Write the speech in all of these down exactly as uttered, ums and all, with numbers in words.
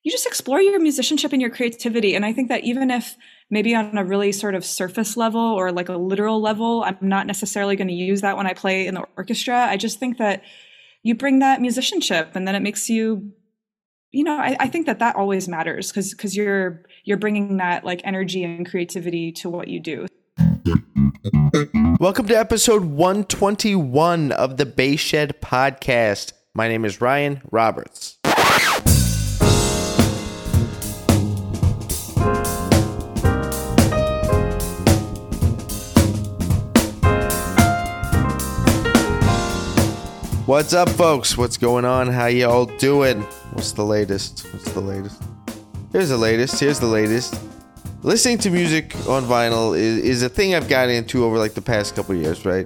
you just explore your musicianship and your creativity. And I think that even if maybe on a really sort of surface level or like a literal level, I'm not necessarily going to use that when I play in the orchestra. I just think that you bring that musicianship and then it makes you, you know, I, I think that that always matters because because you're you're bringing that like energy and creativity to what you do. Welcome to episode one twenty-one of the Bass Shed Podcast. My name is Ryan Roberts. What's up, folks? What's going on? How y'all doing? What's the latest? What's the latest? Here's the latest. Here's the latest. Listening to music on vinyl is, is a thing I've gotten into over like the past couple years, right?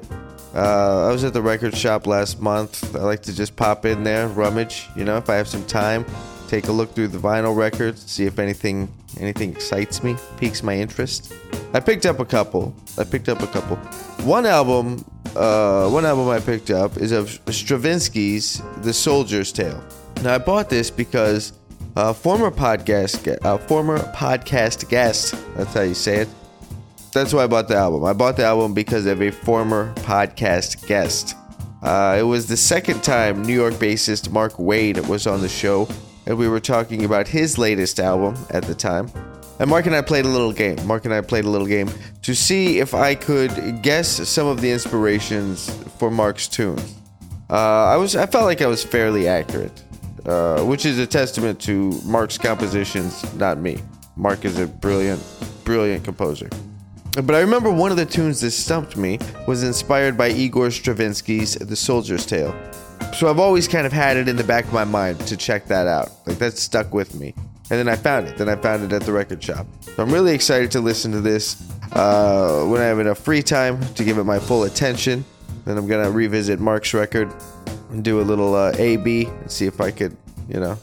Uh, I was at the record shop last month. I like to just pop in there, rummage, you know, if I have some time, take a look through the vinyl records, see if anything anything excites me, piques my interest. I picked up a couple. I picked up a couple. One album, uh, one album I picked up is of Stravinsky's The Soldier's Tale. Now I bought this because a former podcast, uh, former podcast guest, that's how you say it. That's why I bought the album. I bought the album because of a former podcast guest. Uh, it was the second time New York bassist Mark Wade was on the show, and we were talking about his latest album at the time. And Mark and I played a little game. Mark and I played a little game to see if I could guess some of the inspirations for Mark's tunes. Uh, I was, I felt like I was fairly accurate, uh, which is a testament to Mark's compositions, not me. Mark is a brilliant, brilliant composer. But I remember one of the tunes that stumped me was inspired by Igor Stravinsky's The Soldier's Tale. So I've always kind of had it in the back of my mind to check that out. Like, that stuck with me. And then I found it. Then I found it at the record shop. So I'm really excited to listen to this uh, when I have enough free time to give it my full attention. Then I'm going to revisit Mark's record and do a little uh, A B and see if I could, you know,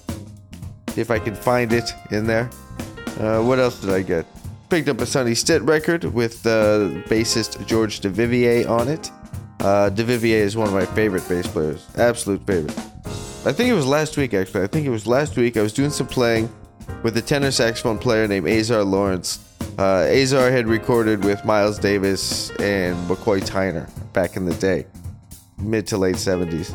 see if I can find it in there. Uh, what else did I get? Picked up a Sonny Stitt record with uh, bassist George Duvivier on it. Uh, Duvivier is one of my favorite bass players. Absolute favorite. I think it was last week, actually. I think it was last week. I was doing some playing with a tenor saxophone player named Azar Lawrence. Uh, Azar had recorded with Miles Davis and McCoy Tyner back in the day, mid to late seventies.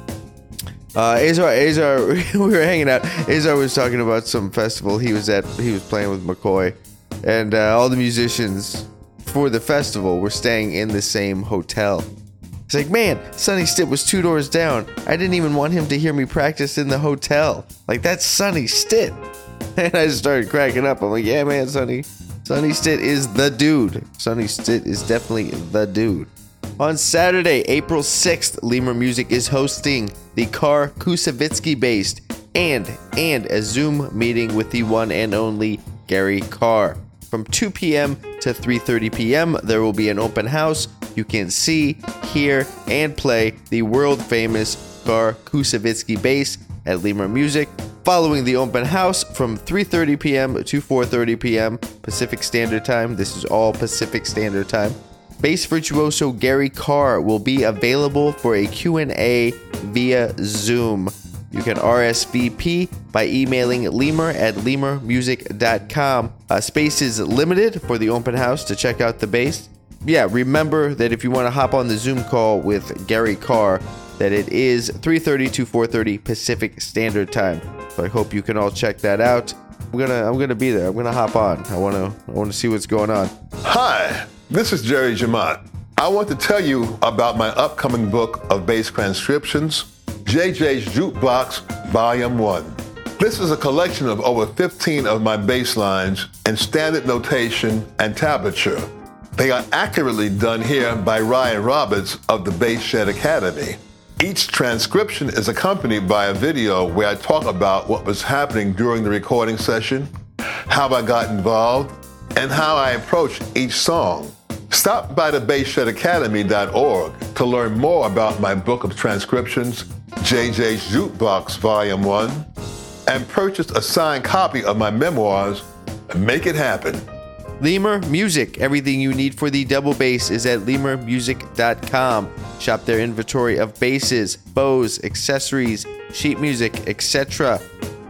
Uh, Azar, Azar, we were hanging out. Azar was talking about some festival he was at. He was playing with McCoy, and uh, all the musicians for the festival were staying in the same hotel. It's like, man, Sonny Stitt was two doors down. I didn't even want him to hear me practice in the hotel. Like, that's Sonny Stitt. And I just started cracking up. I'm like, yeah, man, Sonny. Sonny Stitt is the dude. Sonny Stitt is definitely the dude. On Saturday, April sixth, Lemur Music is hosting the Carr Kusevitsky-based and, and a Zoom meeting with the one and only Gary Carr. From two p.m. to three thirty p.m., there will be an open house. You can see, hear, and play the world-famous Carr Kusevitsky bass at Lemur Music. Following the open house from three thirty p.m. to four thirty p.m. Pacific Standard Time. This is all Pacific Standard Time. Bass virtuoso Gary Carr will be available for a Q and A via Zoom. You can R S V P by emailing lemur at lemur music dot com. Uh, space is limited for the open house to check out the bass. Yeah, remember that if you want to hop on the Zoom call with Gary Carr, that it is three thirty to four thirty Pacific Standard Time. So I hope you can all check that out. I'm gonna I'm gonna be there. I'm gonna hop on. I wanna I wanna see what's going on. Hi, this is Jerry Jamont. I want to tell you about my upcoming book of bass transcriptions, J J's Jukebox Volume one. This is a collection of over fifteen of my bass lines in standard notation and tablature. They are accurately done here by Ryan Roberts of the Bass Shed Academy. Each transcription is accompanied by a video where I talk about what was happening during the recording session, how I got involved, and how I approached each song. Stop by the bass shed academy dot org to learn more about my book of transcriptions, J J's Jukebox Volume one, and purchase a signed copy of my memoirs, Make It Happen. Lemur Music. Everything you need for the double bass is at lemur music dot com. Shop their inventory of basses, bows, accessories, sheet music, et cetera.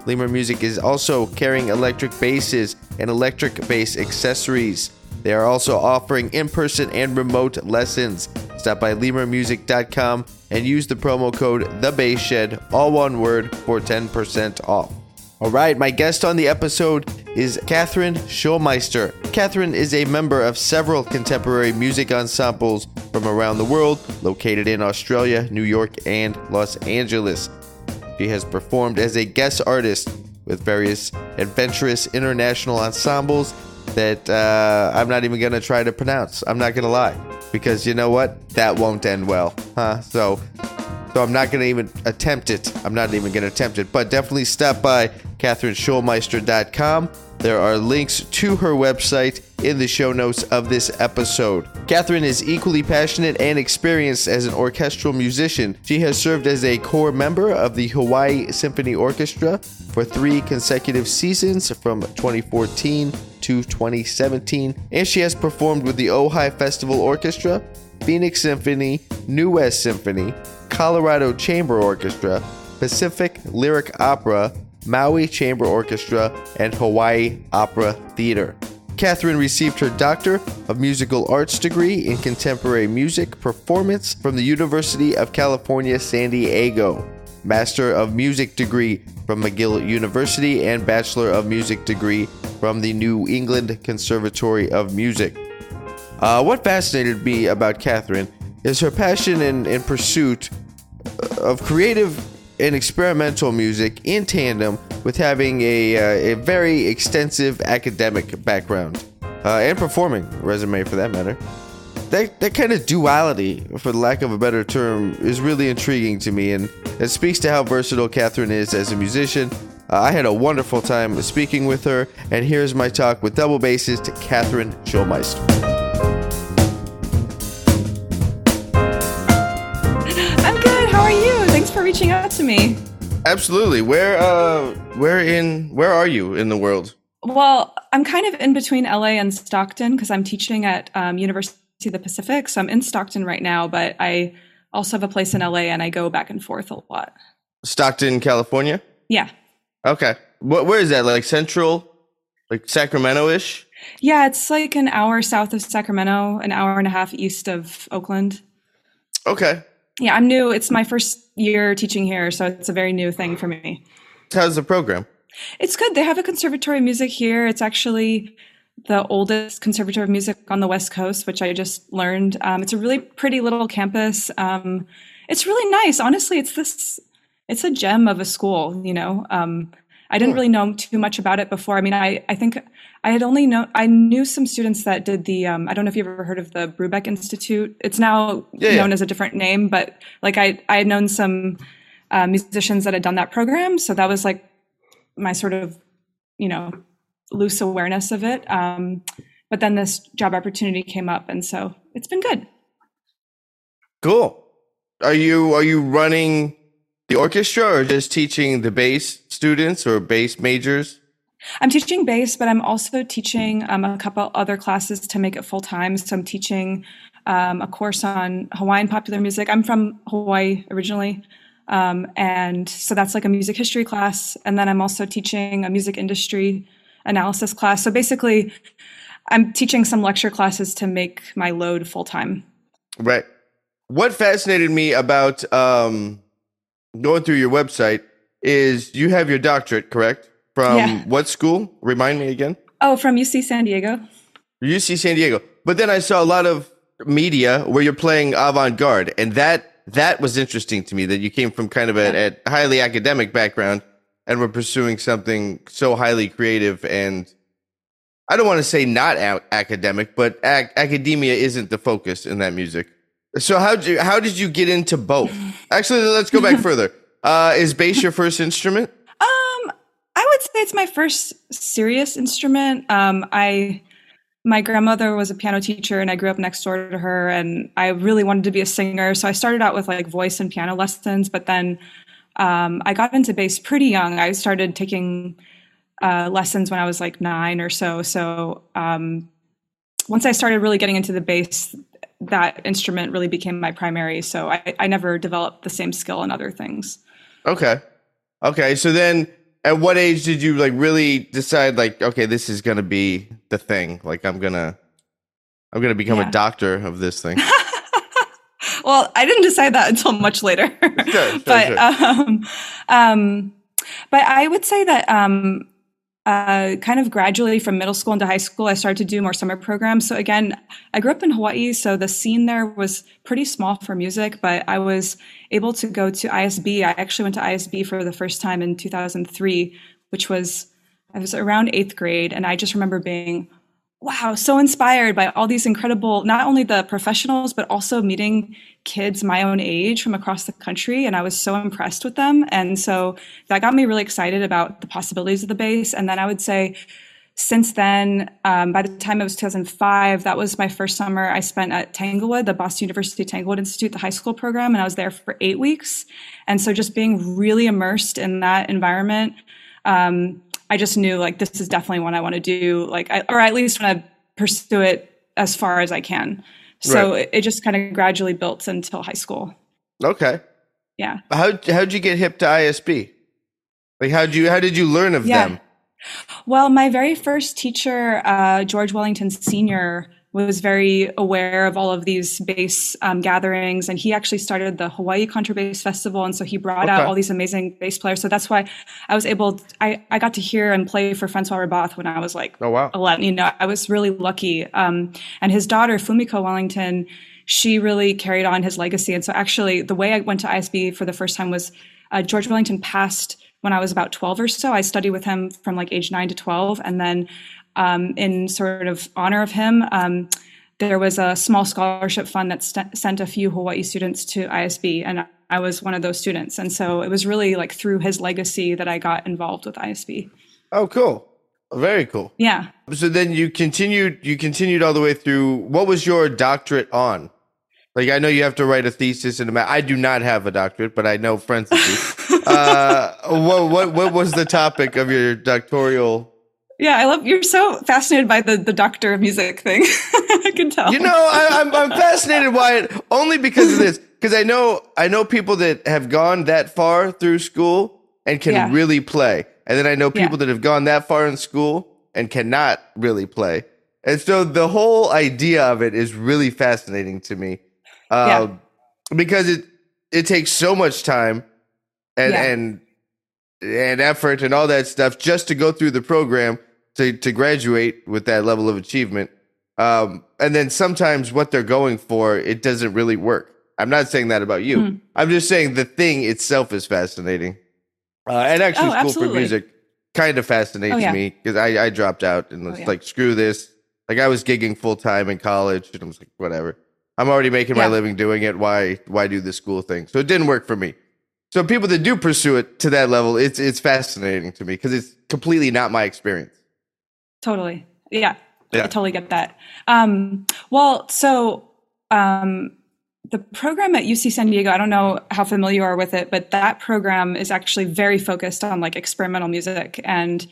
Lemur Music is also carrying electric basses and electric bass accessories. They are also offering in-person and remote lessons. Stop by lemur music dot com and use the promo code TheBassShed, all one word, for ten percent off. All right, my guest on the episode is Catherine Schulmeister. Catherine is a member of several contemporary music ensembles from around the world, located in Australia, New York, and Los Angeles. She has performed as a guest artist with various adventurous international ensembles that uh, I'm not even going to try to pronounce. I'm not going to lie, because you know what? That won't end well, huh? So, so I'm not going to even attempt it. I'm not even going to attempt it, but definitely stop by Catherine Schulmeister dot com. There are links to her website in the show notes of this episode. Catherine is equally passionate and experienced as an orchestral musician. She has served as a core member of the Hawaii Symphony Orchestra for three consecutive seasons from twenty fourteen to twenty seventeen, and she has performed with the Ojai Festival Orchestra, Phoenix Symphony, New West Symphony, Colorado Chamber Orchestra, Pacific Lyric Opera, Maui Chamber Orchestra, and Hawaii Opera Theater. Catherine received her Doctor of Musical Arts degree in Contemporary Music Performance from the University of California, San Diego, Master of Music degree from McGill University, and Bachelor of Music degree from the New England Conservatory of Music. Uh, what fascinated me about Catherine is her passion and, and pursuit of creative and experimental music in tandem with having a, uh, a very extensive academic background uh, and performing resume, for that matter. That that kind of duality, for the lack of a better term, is really intriguing to me, and it speaks to how versatile Catherine is as a musician. Uh, I had a wonderful time speaking with her, and here's my talk with double bassist Catherine Schulmeister. I'm good. How are you? Thanks for reaching out to me. Absolutely. Where uh where in where are you in the world? Well, I'm kind of in between L A and Stockton because I'm teaching at um, University of the Pacific. So I'm in Stockton right now, but I also have a place in L A and I go back and forth a lot. Stockton, California? Yeah. Okay. What where is that? Like central? Like Sacramento-ish? Yeah, it's like an hour south of Sacramento, an hour and a half east of Oakland. Okay. Yeah, I'm new. It's my first year teaching here, so it's a very new thing for me. How's the program? It's good. They have a conservatory of music here. It's actually the oldest conservatory of music on the West Coast, which I just learned. Um, it's a really pretty little campus. Um, it's really nice. Honestly, it's this, it's a gem of a school, you know. Um, I didn't really know too much about it before. I mean, I, I think I had only known, I knew some students that did the, um, I don't know if you've ever heard of the Brubeck Institute. It's now yeah, known yeah. as a different name, but like I, I had known some uh, musicians that had done that program. So that was like my sort of, you know, loose awareness of it. Um, but then this job opportunity came up, and so it's been good. Cool. Are you are you running the orchestra or just teaching the bass students or bass majors? I'm teaching bass, but I'm also teaching um, a couple other classes to make it full time. So I'm teaching um, a course on Hawaiian popular music. I'm from Hawaii originally. Um, and so that's like a music history class. And then I'm also teaching a music industry analysis class. So basically, I'm teaching some lecture classes to make my load full time. Right. What fascinated me about um, going through your website is you have your doctorate, correct? From Yeah. what school? Remind me again. Oh, from U C San Diego. U C San Diego. But then I saw a lot of media where you're playing avant-garde, and that that was interesting to me, that you came from kind of a, a highly academic background and were pursuing something so highly creative, and I don't want to say not a- academic, but ac- academia isn't the focus in that music. So how did you, how did you get into both? Actually, let's go back further. Uh, is bass your first instrument? Um, I would say it's my first serious instrument. Um, I, my grandmother was a piano teacher and I grew up next door to her, and I really wanted to be a singer. So I started out with like voice and piano lessons, but then, um, I got into bass pretty young. I started taking, uh, lessons when I was like nine or so. So, um, once I started really getting into the bass, that instrument really became my primary. So I, I never developed the same skill in other things. Okay. Okay. So then at what age did you like really decide like, okay, this is gonna be the thing? Like I'm gonna I'm gonna become Yeah. a doctor of this thing. Well, I didn't decide that until much later. Sure, sure, but sure. um, um, but I would say that um, uh, kind of gradually from middle school into high school, I started to do more summer programs. So again, I grew up in Hawaii, so the scene there was pretty small for music, but I was able to go to I S B. I actually went to I S B for the first time in two thousand three, which was, I was around eighth grade. And I just remember being, wow, so inspired by all these incredible, not only the professionals, but also meeting kids my own age from across the country. And I was so impressed with them. And so that got me really excited about the possibilities of the bass. And then I would say since then, um, by the time it was two thousand five, that was my first summer I spent at Tanglewood, the Boston University Tanglewood Institute, the high school program. And I was there for eight weeks. And so just being really immersed in that environment, um, I just knew like, this is definitely what I want to do, like, I, or at least want to pursue it as far as I can. So Right. it, it just kind of gradually built until high school. Okay. Yeah. How how'd you get hip to I S B? Like how'd you how did you learn of Yeah. them? Well, my very first teacher, uh, George Wellington Senior, was very aware of all of these bass um, gatherings, and he actually started the Hawaii Contrabass Festival, and so he brought out Okay. all these amazing bass players. So that's why I was able, I, I got to hear and play for Francois Rabath when I was like Oh wow. eleven. You know, I was really lucky. Um, and his daughter, Fumiko Wellington, she really carried on his legacy. And so actually, the way I went to I S B for the first time was uh, George Wellington passed when I was about twelve or so. I studied with him from like age nine to twelve. And then um, in sort of honor of him, um, there was a small scholarship fund that st- sent a few Hawaii students to I S B. And I was one of those students. And so it was really like through his legacy that I got involved with I S B. Oh cool. Very cool. Yeah. So then you continued you continued all the way through. What was your doctorate on? Like I know you have to write a thesis and a ma- I do not have a doctorate, but I know friends that do. uh, what what what was the topic of your doctoral? Yeah, I love, you're so fascinated by the, the doctor of music thing. I can tell. You know, I, I'm I'm fascinated by it only because of this. Because I know I know people that have gone that far through school and can Yeah. really play, and then I know people Yeah. that have gone that far in school and cannot really play. And so the whole idea of it is really fascinating to me, uh, because it it takes so much time and Yeah. and and effort and all that stuff just to go through the program to to graduate with that level of achievement. Um, and then sometimes what they're going for, it doesn't really work. I'm not saying that about you. Mm. I'm just saying the thing itself is fascinating. Uh, and actually, Oh, school for absolutely. music kind of fascinates Oh, yeah. me because I, I dropped out and was Oh, yeah. like, screw this. Like I was gigging full time in college and I was like, whatever. I'm already making my Yeah. living doing it. Why why do the school thing? So it didn't work for me. So people that do pursue it to that level, it's it's fascinating to me because it's completely not my experience. Totally. Yeah, Yeah. I totally get that. Um, well, so um, the program at U C San Diego, I don't know how familiar you are with it, but that program is actually very focused on like experimental music. And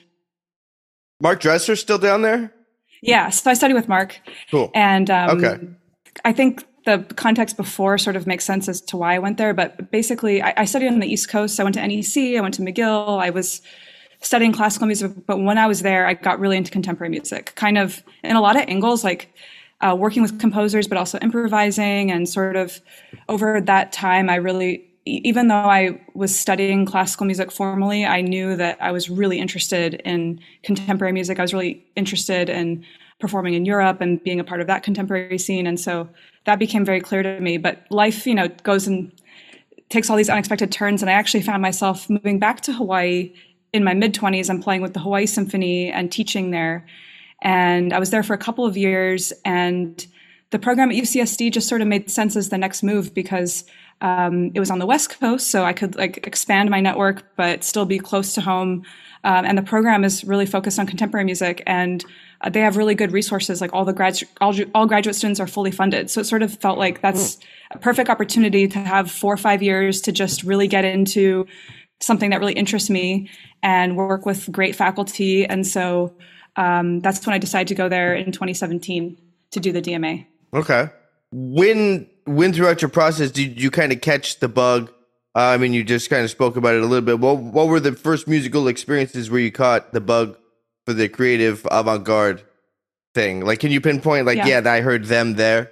Mark Dresser's still down there? yeah, so I study with Mark. Cool. And um, Okay. I think the context before sort of makes sense as to why I went there. But basically, I, I studied on the East Coast. I went to N E C, I went to McGill. I was studying classical music. But when I was there, I got really into contemporary music, kind of in a lot of angles, like uh, working with composers, but also improvising. And sort of over that time, I really, e- even though I was studying classical music formally, I knew that I was really interested in contemporary music. I was really interested in performing in Europe and being a part of that contemporary scene. And so that became very clear to me. But life, you know, goes and takes all these unexpected turns. And I actually found myself moving back to Hawaii in my mid twenties. I'm playing with the Hawaii Symphony and teaching there. And I was there for a couple of years. And the program at U C S D just sort of made sense as the next move because um, it was on the West Coast. So I could like expand my network, but still be close to home. Um, and the program is really focused on contemporary music, and uh, they have really good resources. Like all the grad, all, all graduate students are fully funded. So it sort of felt like that's a perfect opportunity to have four or five years to just really get into something that really interests me and work with great faculty. And so um, that's when I decided to go there in twenty seventeen to do the D M A. Okay. When when throughout your process did you kind of catch the bug Uh, I mean, you just kind of spoke about it a little bit. What what were the first musical experiences where you caught the bug for the creative avant-garde thing? Like, can you pinpoint, like, yeah, yeah I heard them there?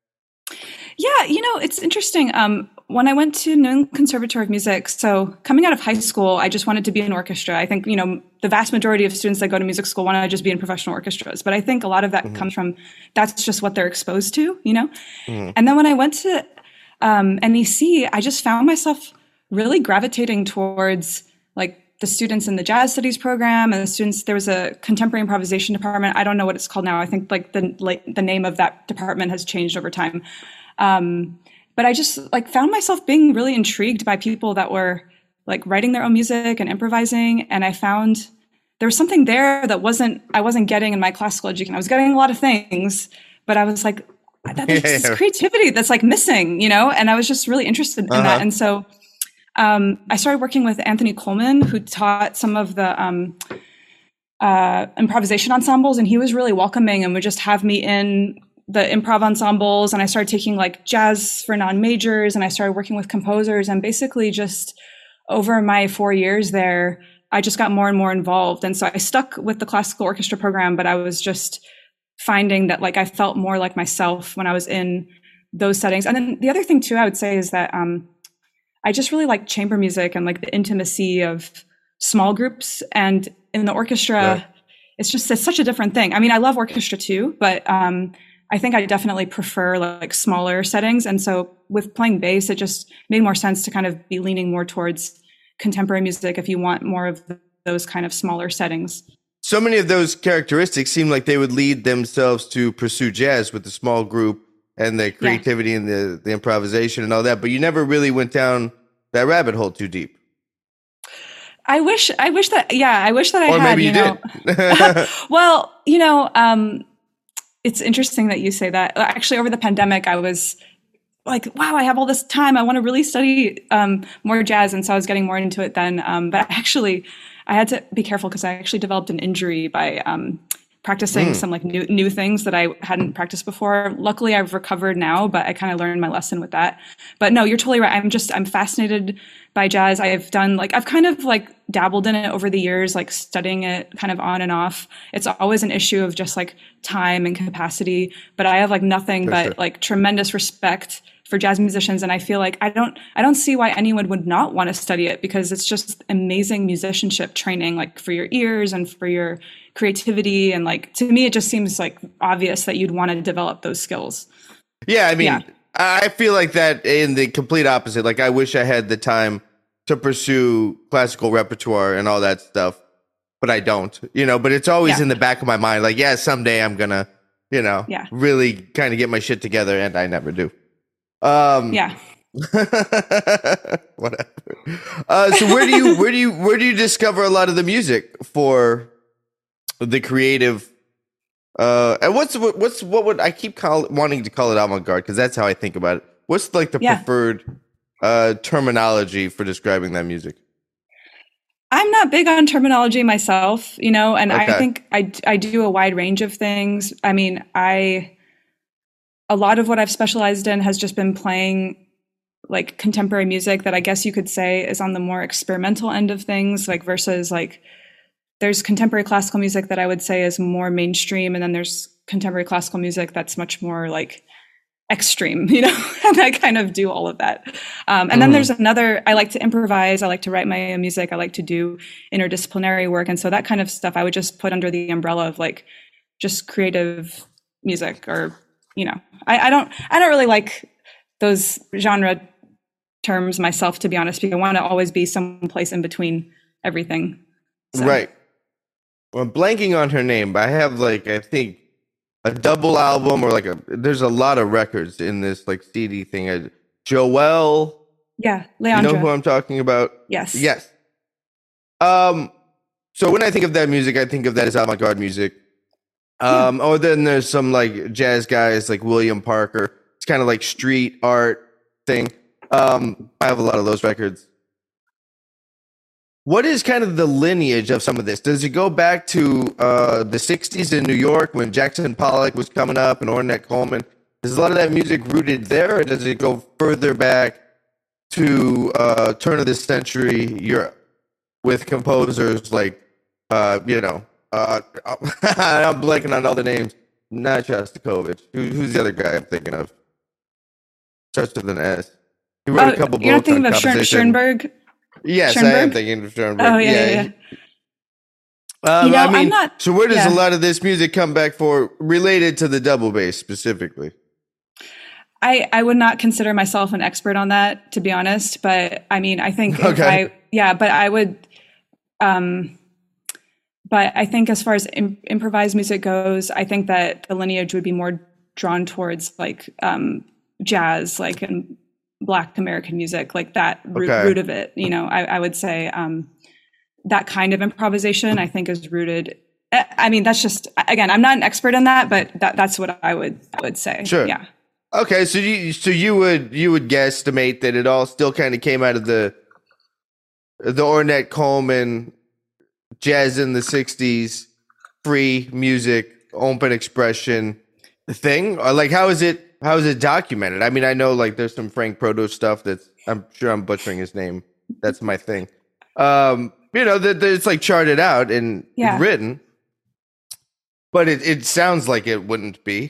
Yeah, you know, it's interesting. Um, when I went to New England Conservatory of Music, so coming out of high school, I just wanted to be in orchestra. I think, you know, the vast majority of students that go to music school want to just be in professional orchestras. But I think a lot of that mm-hmm. comes from, that's just what they're exposed to, you know? Mm-hmm. And then when I went to um, N E C, I just found myself really gravitating towards like the students in the jazz studies program and the students, there was a contemporary improvisation department. I don't know what it's called now. I think like the, like the name of that department has changed over time. Um, but I just like found myself being really intrigued by people that were like writing their own music and improvising. And I found there was something there that wasn't, I wasn't getting in my classical education. I was getting a lot of things, but I was like, that, there's this creativity that's like missing, you know? And I was just really interested in uh-huh. that. And so, um, I started working with Anthony Coleman, who taught some of the, um, uh, improvisation ensembles, and he was really welcoming and would just have me in the improv ensembles. And I started taking like jazz for non-majors, and I started working with composers, and basically just over my four years there, I just got more and more involved. And so I stuck with the classical orchestra program, but I was just finding that like I felt more like myself when I was in those settings. And then the other thing too, I would say is that um, I just really like chamber music and like the intimacy of small groups. And in the orchestra, yeah. it's just it's such a different thing. I mean, I love orchestra too, but um, I think I definitely prefer like smaller settings. And so with playing bass, it just made more sense to kind of be leaning more towards contemporary music if you want more of those kind of smaller settings. So many of those characteristics seem like they would lead themselves to pursue jazz with the small group and the creativity yeah. and the, the improvisation and all that, but you never really went down that rabbit hole too deep. I wish, I wish that, yeah, I wish that I or had, maybe you, you know. did. Well, you know, um, it's interesting that you say that. Actually, over the pandemic, I was like, wow, I have all this time. I want to really study um, more jazz. And so I was getting more into it then. Um, but actually, I had to be careful because I actually developed an injury by um, practicing mm. some like new new things that I hadn't practiced before. Luckily, I've recovered now, but I kind of learned my lesson with that. But no, you're totally right. I'm just, I'm fascinated by jazz. I have done like, I've kind of like dabbled in it over the years, like studying it kind of on and off. It's always an issue of just like time and capacity, but I have like nothing for but sure. like tremendous respect for jazz musicians. And I feel like I don't, I don't see why anyone would not want to study it, because it's just amazing musicianship training, like for your ears and for your creativity. And like, to me, it just seems like obvious that you'd want to develop those skills. Yeah. I mean, yeah. I feel like that in the complete opposite. Like, I wish I had the time to pursue classical repertoire and all that stuff, but I don't, you know, but it's always yeah. in the back of my mind. Like, yeah, someday I'm going to, you know, yeah. really kind of get my shit together. And I never do. Um, yeah. Whatever. Uh, so where do you, where do you, where do you discover a lot of the music for the creative, uh, and what's, what's, what would I keep call, wanting to call it avant-garde? Cause that's how I think about it. What's like the yeah. preferred, uh, terminology for describing that music? I'm not big on terminology myself, you know, and okay. I think I, I do a wide range of things. I mean, I, a lot of what I've specialized in has just been playing like contemporary music that I guess you could say is on the more experimental end of things, like versus like there's contemporary classical music that I would say is more mainstream. And then there's contemporary classical music that's much more like extreme, you know, and I kind of do all of that. Um, and mm-hmm. then there's another, I like to improvise. I like to write my own music. I like to do interdisciplinary work. And so that kind of stuff I would just put under the umbrella of like just creative music, or, you know, I, I don't, I don't really like those genre terms myself, to be honest, because I want to always be someplace in between everything. So. Right. Well, I'm blanking on her name, but I have like, I think a double album or like a, there's a lot of records in this like C D thing. I, Joelle. Yeah. Leandra. You know who I'm talking about? Yes. Yes. Um, so when I think of that music, I think of that as avant-garde music. Um, yeah. Or then there's some like jazz guys like William Parker. It's kind of like street art thing. Um, I have a lot of those records. What is kind of the lineage of some of this? Does it go back to uh, the sixties in New York when Jackson Pollock was coming up and Ornette Coleman? Is a lot of that music rooted there, or does it go further back to uh, turn of the century Europe with composers like, uh, you know, uh, I'm blanking on all the names. Not Shostakovich. Who, who's the other guy I'm thinking of? Starts with an S. He wrote Oh, a couple you're not books on thinking of Schern- composition. Schoenberg? Yes, I am Schoenberg? thinking of Schoenberg. Oh, yeah, yeah, yeah. Um, You know, I mean, I'm not- so where does yeah. a lot of this music come back for, related to the double bass specifically? I, I would not consider myself an expert on that, to be honest. But I mean, I think if Okay. I, yeah, but I would, um, but I think as far as im- improvised music goes, I think that the lineage would be more drawn towards like um, jazz, like and Black American music, like that root, Okay. root of it. You know, I, I would say um, that kind of improvisation, I think, is rooted. I I mean, that's just again, I'm not an expert in that, but that, that's what I would I would say. Sure. Yeah. Okay, so you so you would you would guesstimate that it all still kind of came out of the the Ornette Coleman jazz in the sixties, free music, open expression thing? Or like how is it how is it documented? I mean, I know like there's some Frank Proto stuff that's I'm sure I'm butchering his name. That's my thing. Um, you know, that that it's like charted out and Yeah. written. But it, it sounds like it wouldn't be.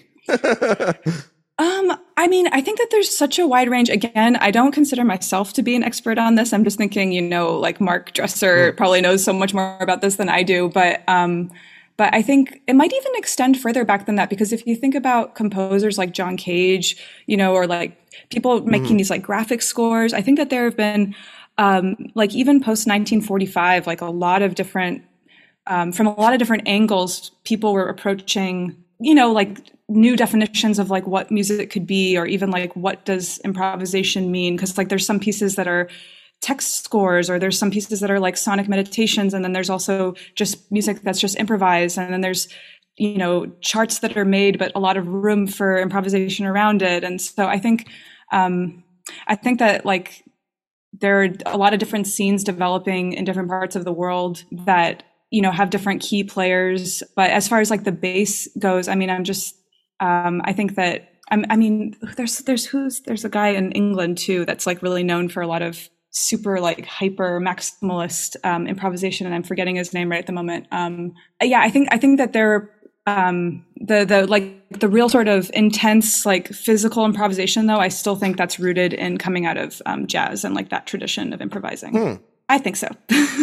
Um, I mean, I think that there's such a wide range. Again, I don't consider myself to be an expert on this. I'm just thinking, you know, like Mark Dresser probably knows so much more about this than I do. But, um, but I think it might even extend further back than that, because if you think about composers like John Cage, you know, or like people making these like graphic scores, I think that there have been, um, like even post nineteen forty-five, like a lot of different, um, from a lot of different angles, people were approaching, you know, like new definitions of like what music could be, or even like what does improvisation mean? Because like there's some pieces that are text scores, or there's some pieces that are like sonic meditations, and then there's also just music that's just improvised, and then there's, you know, charts that are made but a lot of room for improvisation around it. And so I think um I think that like there are a lot of different scenes developing in different parts of the world that, you know, have different key players. But as far as like the bass goes, I mean, I'm just Um, I think that I'm, I mean, there's there's who's there's a guy in England too that's like really known for a lot of super like hyper maximalist um, improvisation, and I'm forgetting his name right at the moment. Um, yeah, I think I think that they're um, the the like the real sort of intense like physical improvisation, though. I still think that's rooted in coming out of um, jazz and like that tradition of improvising. Hmm. I think so.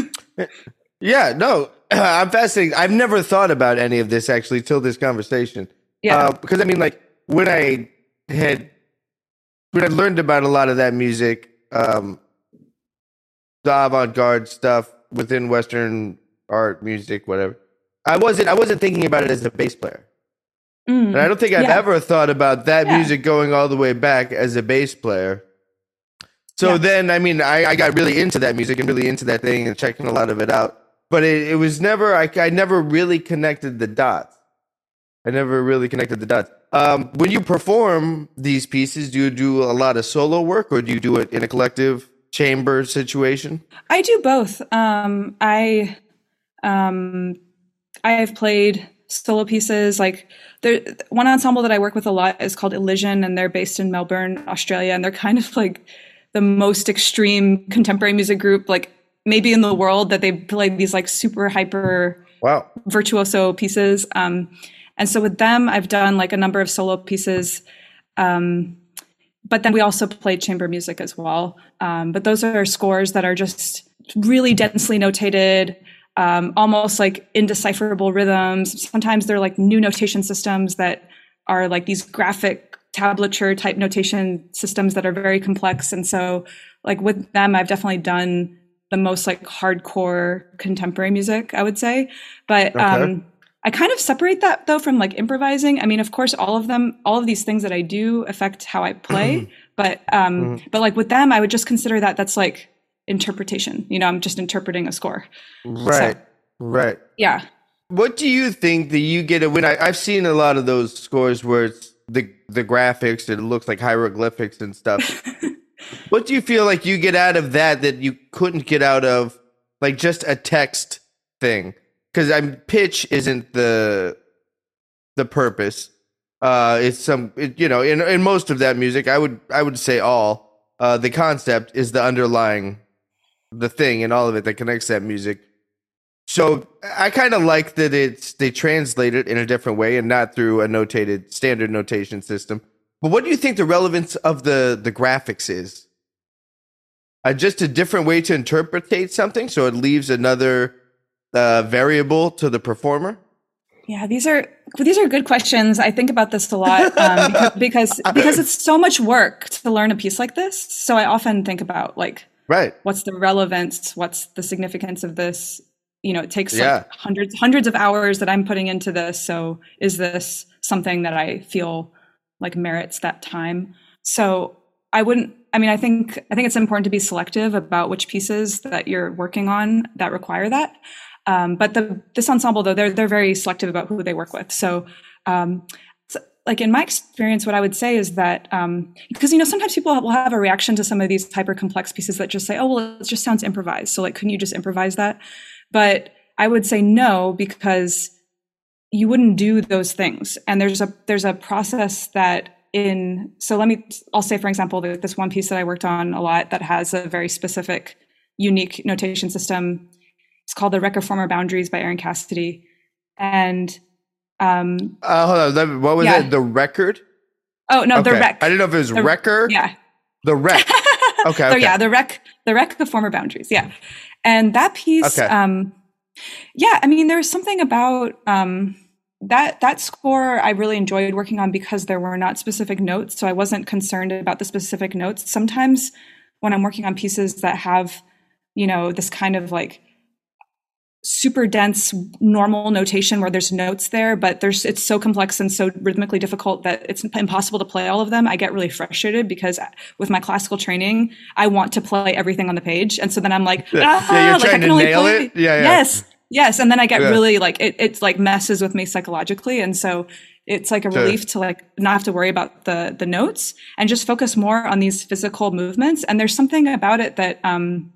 Yeah, no, I'm fascinated. I've never thought about any of this actually till this conversation. Yeah. Uh, because I mean, like when I had when I learned about a lot of that music, um, the avant-garde stuff within Western art, music, whatever, I wasn't I wasn't thinking about it as a bass player, Mm, and I don't think I've yeah. ever thought about that Yeah. music going all the way back as a bass player. So Yeah. then, I mean, I, I got really into that music and really into that thing and checking a lot of it out. But it, it was never, I, I never really connected the dots. I never really connected the dots. Um, when you perform these pieces, do you do a lot of solo work, or do you do it in a collective chamber situation? I do both. Um, I um, I have played solo pieces. Like there, one ensemble that I work with a lot is called Elysian, and they're based in Melbourne, Australia, and they're kind of like the most extreme contemporary music group, like maybe in the world, that they play these like super hyper Wow. virtuoso pieces. Um, and so with them, I've done like a number of solo pieces. Um, but then we also played chamber music as well. Um, but those are scores that are just really densely notated, um, almost like indecipherable rhythms. Sometimes they're like new notation systems that are like these graphic tablature type notation systems that are very complex. And so like with them, I've definitely done the most like hardcore contemporary music, I would say. But Okay. um, I kind of separate that though from like improvising. I mean, of course, all of them, all of these things that I do affect how I play. but um, but like with them, I would just consider that that's like interpretation. You know, I'm just interpreting a score. Right. Right. Yeah. What do you think that you get when I, I've seen a lot of those scores where it's the the graphics, it looks like hieroglyphics and stuff. What do you feel like you get out of that that you couldn't get out of like just a text thing? Because I'm pitch isn't the the purpose. Uh, it's some it, you know in in most of that music, I would I would say all uh, the concept is the underlying, the thing and all of it that connects that music. So I kind of like that it's they translate it in a different way and not through a notated standard notation system. But what do you think the relevance of the the graphics is? Uh, just a different way to interpret something, so it leaves another uh, variable to the performer. Yeah, these are these are good questions. I think about this a lot um, because, because because it's so much work to learn a piece like this. So I often think about like, right, what's the relevance? What's the significance of this? You know, it takes yeah. like hundreds hundreds of hours that I'm putting into this. So is this something that I feel like merits that time? So I wouldn't. I mean, I think I think it's important to be selective about which pieces that you're working on that require that. Um, but the this ensemble, though, they're they're very selective about who they work with. So, um, so like in my experience, what I would say is that um, because you know sometimes people will have a reaction to some of these hyper complex pieces that just say, "Oh, well, it just sounds improvised." So, like, couldn't you just improvise that? But I would say no, because you wouldn't do those things. And there's a there's a process that in so let me I'll say, for example, that this one piece that I worked on a lot that has a very specific, unique notation system. It's called The Record Former Boundaries by Aaron Cassidy. And um uh, hold on, what was yeah. it? The record? Oh no, okay. the rec. I didn't know if it was the, record. Yeah. The rec. Okay. So okay. yeah, the rec, the rec, the former boundaries. Yeah. And that piece, okay. um yeah, I mean, there's something about um that that score I really enjoyed working on because there were not specific notes. So I wasn't concerned about the specific notes. Sometimes when I'm working on pieces that have, you know, this kind of like super dense normal notation where there's notes there, but there's it's so complex and so rhythmically difficult that it's impossible to play all of them. I get really frustrated because with my classical training, I want to play everything on the page. And so then I'm like, ah, yeah, you're like trying I can to only nail play. it. Yeah, yeah. Yes. Yes. And then I get yeah. really like, it, it's like messes with me psychologically. And so it's like a sure. relief to like not have to worry about the, the notes and just focus more on these physical movements. And there's something about it that, um,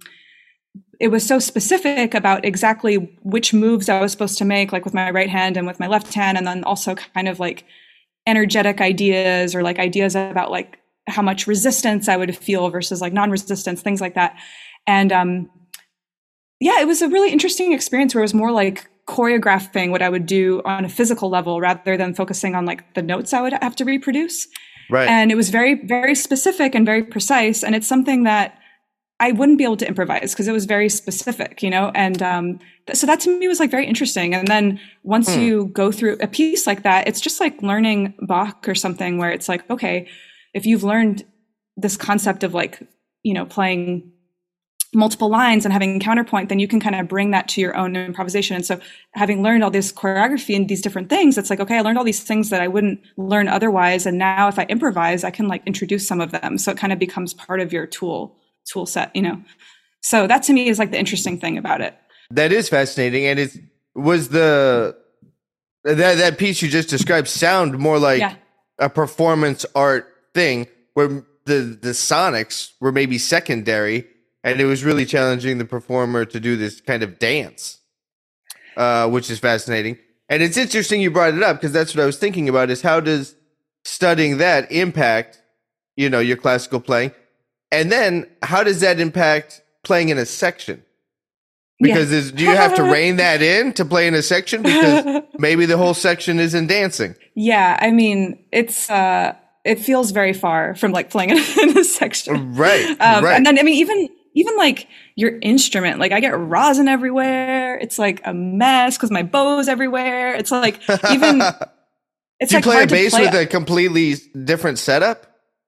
it was so specific about exactly which moves I was supposed to make, like with my right hand and with my left hand. And then also kind of like energetic ideas or like ideas about like how much resistance I would feel versus like non-resistance, things like that. And, um, yeah, it was a really interesting experience where it was more like choreographing what I would do on a physical level rather than focusing on like the notes I would have to reproduce. Right. And it was very, very specific and very precise. And it's something that I wouldn't be able to improvise because it was very specific, you know? And um, th- so that to me was like very interesting. And then once hmm. you go through a piece like that, it's just like learning Bach or something where it's like, okay, if you've learned this concept of like, you know, playing multiple lines and having counterpoint, then you can kind of bring that to your own improvisation. And so having learned all this choreography and these different things, it's like, okay, I learned all these things that I wouldn't learn otherwise. And now if I improvise, I can like introduce some of them. So it kind of becomes part of your tool tool set, you know? So that to me is like the interesting thing about it. That is fascinating. And it was the, that, that piece you just described sound more like yeah. a performance art thing where the, the sonics were maybe secondary and it was really challenging the performer to do this kind of dance, uh, which is fascinating. And it's interesting you brought it up because that's what I was thinking about is how does studying that impact, you know, your classical playing? And then how does that impact playing in a section? Because yeah. is, do you have to rein that in to play in a section? Because maybe the whole section isn't dancing. Yeah. I mean, it's, uh, it feels very far from like playing in a section. Right. Um, right. And then, I mean, even, even like your instrument, like I get rosin everywhere. It's like a mess because my bow's everywhere. It's like, even, it's do you like play hard a bass to play with a completely different setup?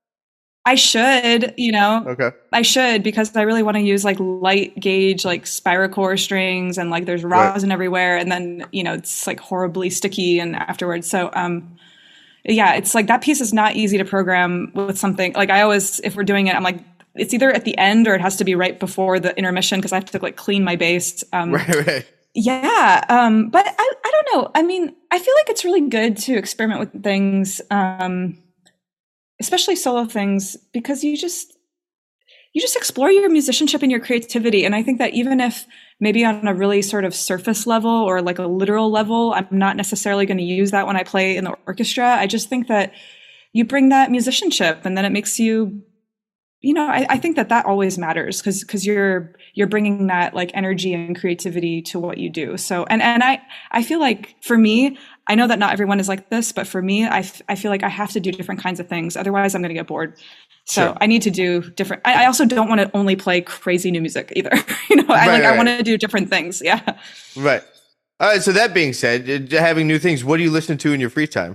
I should, you know, okay. I should, because I really want to use like light gauge, like Spiracore strings and like there's rosin right. everywhere. And then, you know, it's like horribly sticky and afterwards. So, um, yeah, it's like that piece is not easy to program with something like I always, if we're doing it, I'm like, it's either at the end or it has to be right before the intermission because I have to like clean my bass. Um, right, right. Yeah. Um, but I, I don't know. I mean, I feel like it's really good to experiment with things. Um, especially solo things, because you just, you just explore your musicianship and your creativity. And I think that even if maybe on a really sort of surface level or like a literal level, I'm not necessarily going to use that when I play in the orchestra. I just think that you bring that musicianship and then it makes you you know, I, I think that that always matters because because you're you're bringing that like energy and creativity to what you do. So and and I I feel like for me, I know that not everyone is like this, but for me, I, f- I feel like I have to do different kinds of things. Otherwise, I'm going to get bored. So Sure. I need to do different. I, I also don't want to only play crazy new music either. you know, I Right, like I right. want to do different things. Yeah. Right. All right. So that being said, uh, having new things, what do you listen to in your free time?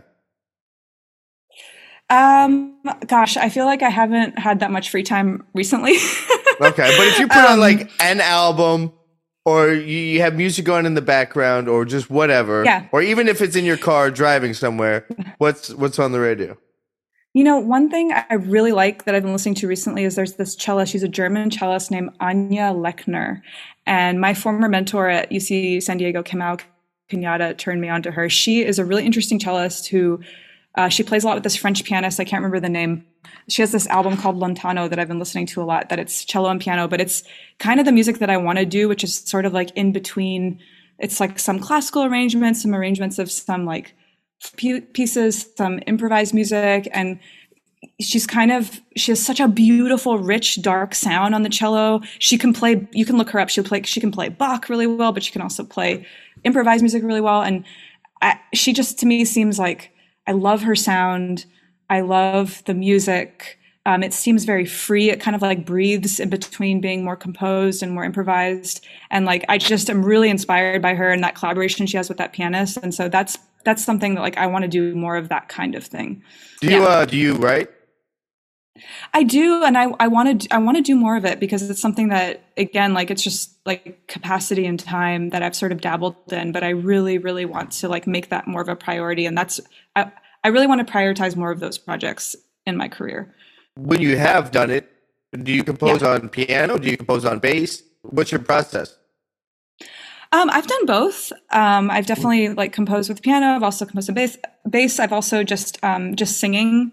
Um. Gosh, I feel like I haven't had that much free time recently. Okay, but if you put on Um, like an album, or you you have music on in the background, or just whatever, Yeah. or even if it's in your car driving somewhere, what's what's on the radio? You know, one thing I really like that I've been listening to recently is there's this cellist. She's a German cellist named Anja Lechner. And my former mentor at U C San Diego, Kamau Pinata, turned me on to her. She is a really interesting cellist who uh, she plays a lot with this French pianist. I can't remember the name. She has this album called Lontano that I've been listening to a lot, that it's cello and piano, but it's kind of the music that I want to do, which is sort of like in between. It's like some classical arrangements, some arrangements of some like pieces, some improvised music, and she's kind of she has such a beautiful, rich, dark sound on the cello. She can play. You can look her up. She'll play. She can play Bach really well, but she can also play improvised music really well. And I, she just to me seems like I love her sound. I love the music. Um, it seems very free. It kind of like breathes in between being more composed and more improvised. And like I just am really inspired by her and that collaboration she has with that pianist. And so that's that's something that like I want to do more of, that kind of thing. Do you Yeah. uh, do you write? I do, and I I want to I want to do more of it because it's something that again like it's just like capacity and time that I've sort of dabbled in, but I really really want to like make that more of a priority, and that's I I really want to prioritize more of those projects in my career. When you have done it, do you compose Yeah. on piano? Do you compose on bass? What's your process? Um, I've done both. Um, I've definitely like composed with piano. I've also composed with bass. Bass. I've also just um, just singing,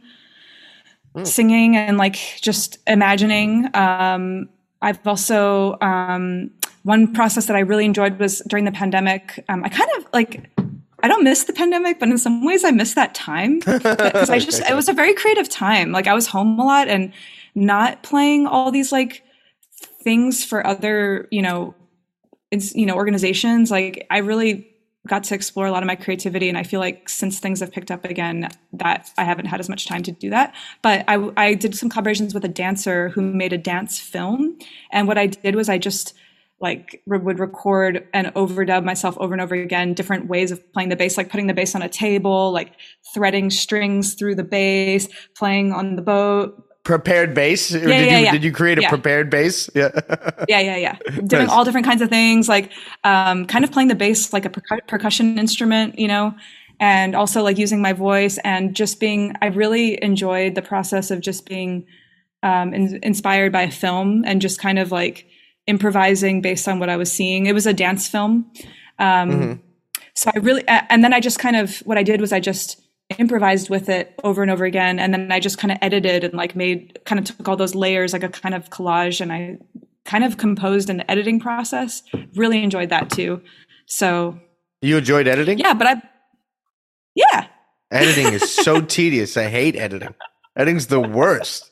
Mm. singing, and like just imagining. Um, I've also um, one process that I really enjoyed was during the pandemic. Um, I kind of like. I don't miss the pandemic, but in some ways I miss that time because I just it was a very creative time. Like I was home a lot and not playing all these like things for other, you know, it's, you know, organizations. Like I really got to explore a lot of my creativity. And I feel like since things have picked up again, that I haven't had as much time to do that. But I, I did some collaborations with a dancer who made a dance film. And what I did was I just like re- would record and overdub myself over and over again, different ways of playing the bass, like putting the bass on a table, like threading strings through the bass, playing on the boat. Prepared bass? Or Yeah, did yeah, you yeah. did you create a Yeah. prepared bass? Yeah. Yeah, yeah, yeah. Doing Nice. all different kinds of things, like um, kind of playing the bass like a percu- percussion instrument, you know, and also like using my voice and just being, I really enjoyed the process of just being um, in- inspired by a film and just kind of like improvising based on what I was seeing. It was a dance film. Um, Mhm. So I really, a- and then I just kind of, what I did was I just improvised with it over and over again. And then I just kind of edited and like made, kind of took all those layers, like a kind of collage, and I kind of composed in the editing process. Really enjoyed that too. So You enjoyed editing? yeah, but I, yeah. Editing is so tedious. I hate editing. Editing's the worst.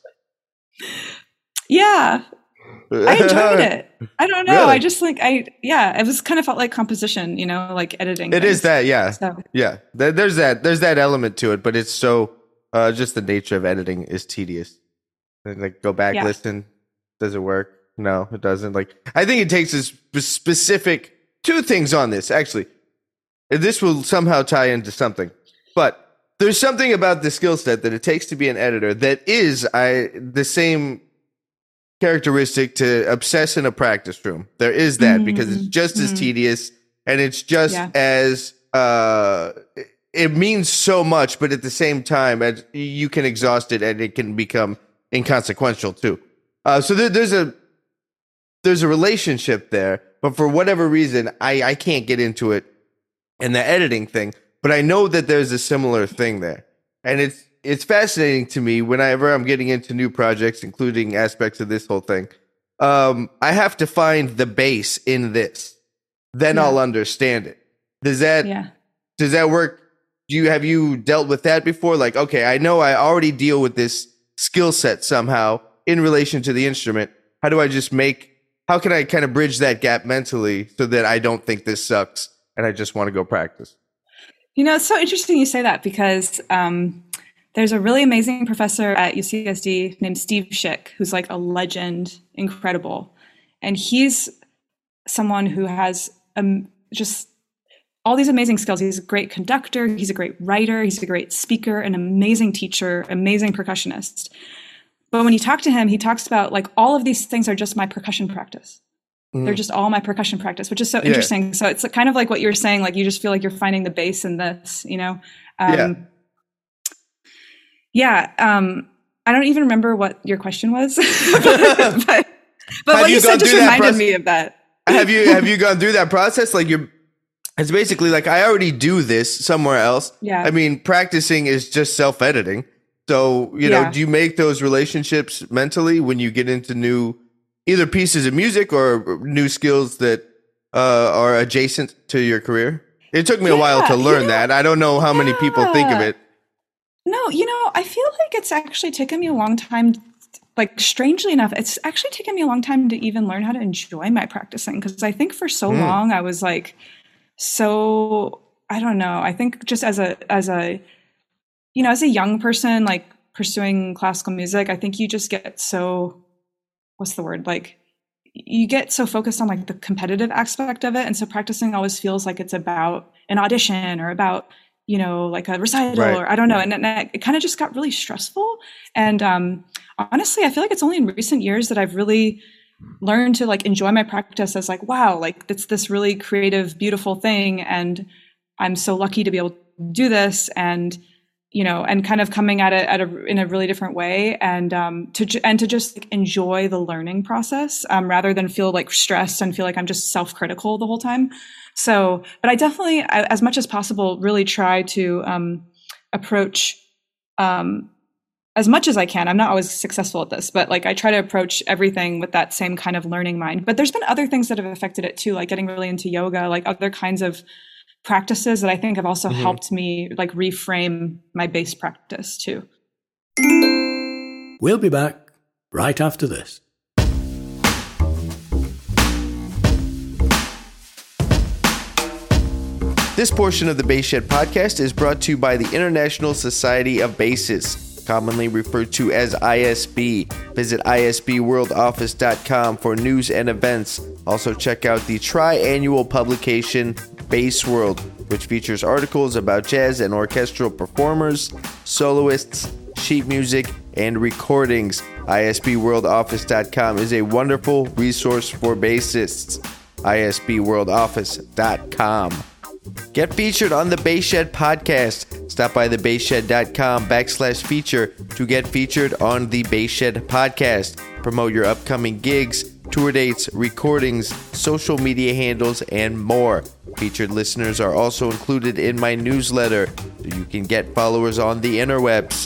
Yeah. I enjoyed it. I don't know. Really? I just like, I, yeah, it was kind of felt like composition, you know, like editing. It things. is that, yeah. So, Yeah. There- There's that there's that element to it, but it's so uh just the nature of editing is tedious. And, like go back, Yeah. listen. Does it work? No, it doesn't. Like I think it takes a sp- specific two things on this, actually. And this will somehow tie into something. But there's something about the skill set that it takes to be an editor that is I the same characteristic to obsess in a practice room. There is that because it's just as Mhm. tedious and it's just Yeah. as uh it means so much, but at the same time as you can exhaust it and it can become inconsequential too. Uh so there, there's a there's a relationship there, but for whatever reason I I can't get into it in the editing thing, but I know that there's a similar thing there. And it's it's fascinating to me whenever I'm getting into new projects, including aspects of this whole thing. Um, I have to find the base in this, then Yeah. I'll understand it. Does that yeah. does that work? Do you have you dealt with that before? Like, okay, I know I already deal with this skill set somehow. in relation to the instrument? How do I just make, how can I kind of bridge that gap mentally so that I don't think this sucks and I just want to go practice? You know, it's so interesting you say that because um, there's a really amazing professor at U C S D named Steve Schick, who's like a legend, incredible. And he's someone who has um, just all these amazing skills. He's a great conductor. He's a great writer. He's a great speaker, an amazing teacher, amazing percussionist. But when you talk to him, he talks about like all of these things are just my percussion practice. Mm. They're just all my percussion practice, which is so yeah. interesting. So it's kind of like what you were saying, like you just feel like you're finding the bass in this, you know? Um, yeah. Yeah. Um, I don't even remember what your question was, but, but, but what you, you said just reminded proce- me of that. have you, have you gone through that process? Like you're, it's basically like, I already do this somewhere else. Yeah. I mean, practicing is just self-editing. So, you know, yeah. do you make those relationships mentally when you get into new, either pieces of music or new skills that uh, are adjacent to your career? It took me yeah, a while to learn you know, that. I don't know how yeah. many people think of it. No, you know, I feel like it's actually taken me a long time. Like, strangely enough, it's actually taken me a long time to even learn how to enjoy my practicing. Because I think for so mm. long I was like, so, I don't know. I think just as a, as a, you know, as a young person, like pursuing classical music, I think you just get so, what's the word? Like you get so focused on like the competitive aspect of it. And so practicing always feels like it's about an audition or about, you know, like a recital right. or I don't know. And, and it kind of just got really stressful. And um, honestly, I feel like it's only in recent years that I've really learned to like enjoy my practice as like, wow, like it's this really creative, beautiful thing. And I'm so lucky to be able to do this. And you know, and kind of coming at it at a, in a really different way, and um, to and to just like, enjoy the learning process um, rather than feel like stressed and feel like I'm just self-critical the whole time. So, but I definitely, as much as possible, really try to um, approach um, as much as I can. I'm not always successful at this, but like I try to approach everything with that same kind of learning mind. But there's been other things that have affected it too, like getting really into yoga, like other kinds of practices that I think have also mm-hmm. helped me like reframe my bass practice too. We'll be back right after this. This portion of the Bass Shed podcast is brought to you by the International Society of Bassists, commonly referred to as I S B. Visit I S B world office dot com for news and events. Also check out the tri-annual publication Bass World, which features articles about jazz and orchestral performers, soloists, sheet music, and recordings. I S B world office dot com is a wonderful resource for bassists. I S B world office dot com. Get featured on the Bass Shed podcast. Stop by the bass shed dot com backslash feature to get featured on the Bass Shed podcast. Promote your upcoming gigs, tour dates, recordings, social media handles, and more. Featured listeners are also included in my newsletter, so you can get followers on the interwebs.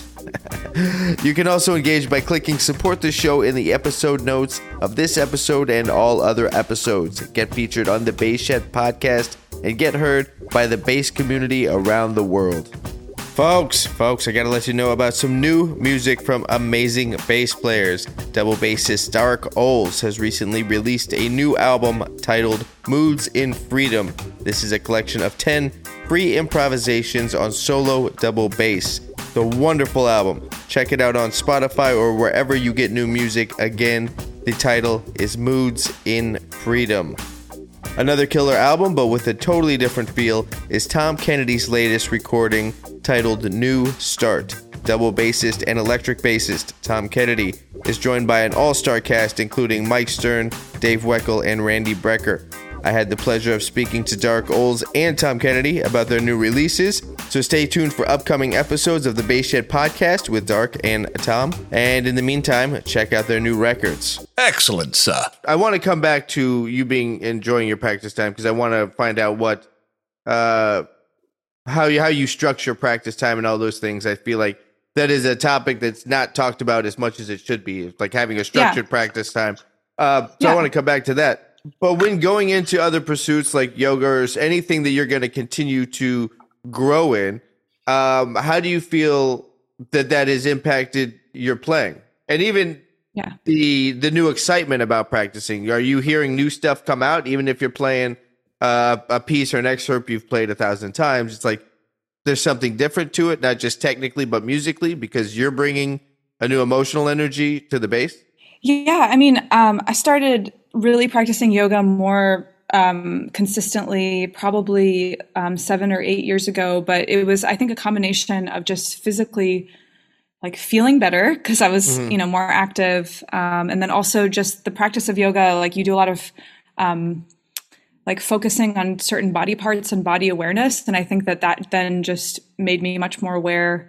You can also engage by clicking support the show in the episode notes of this episode and all other episodes. Get featured on the Bass Shed podcast and get heard by the bass community around the world. Folks, folks, I gotta let you know about some new music from amazing bass players. Double bassist Dark Oles has recently released a new album titled Moods in Freedom. This is a collection of ten free improvisations on solo double bass. The wonderful album. Check it out on Spotify or wherever you get new music. Again, the title is Moods in Freedom. Another killer album, but with a totally different feel, is Tom Kennedy's latest recording titled New Start. Double bassist and electric bassist Tom Kennedy is joined by an all-star cast including Mike Stern, Dave Weckl, and Randy Brecker. I had the pleasure of speaking to Dark Oles and Tom Kennedy about their new releases, so stay tuned for upcoming episodes of the Bass Shed podcast with Dark and Tom. And in the meantime, check out their new records. Excellent, sir. I want to come back to you being enjoying your practice time because I want to find out what, uh, how you how you structure practice time and all those things. I feel like that is a topic that's not talked about as much as it should be. It's like having a structured yeah. practice time. Uh, so yeah. I want to come back to that. But when going into other pursuits like yoga or anything that you're going to continue to grow in, um, how do you feel that that has impacted your playing? And even Yeah. the the new excitement about practicing? Are you hearing new stuff come out, even if you're playing uh, a piece or an excerpt you've played a thousand times? It's like there's something different to it, not just technically, but musically, because you're bringing a new emotional energy to the bass? Yeah, I mean, um, I started really practicing yoga more um, consistently probably um, seven or eight years ago, but it was, I think, a combination of just physically like feeling better because I was, mm-hmm. you know, more active. Um, and then also just the practice of yoga, like you do a lot of um, like focusing on certain body parts and body awareness. And I think that that then just made me much more aware